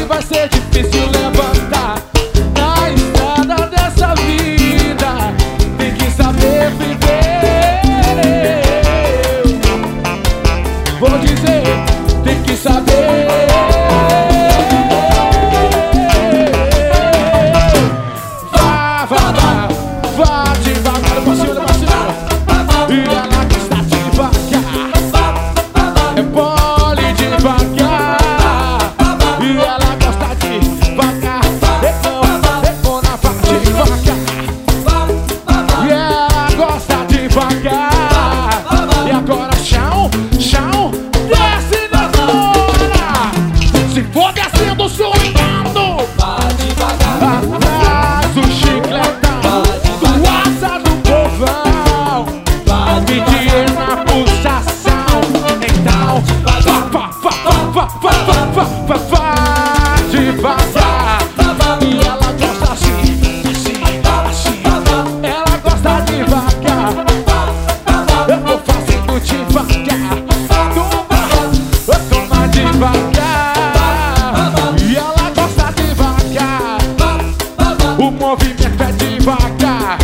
vai ser difícil levantar. Na estrada dessa vida tem que saber viver. Vou dizer, tem que saber. Vá devagar, pra cima, pra cima. E ela gosta devagar. É pole devagar. E ela gosta devagar. Demora, vá devagar. E ela gosta devagar. E agora chão, chão, desce na zona. Se for descendo, swingando, Vá devagar. atrás o chicletão. Na pulsação, então vá devagar. E ela gosta assim, assim, assim. Ela gosta devagar. Eu vou fazendo devagar. Toma devagar. E ela gosta devagar. O movimento é devagar.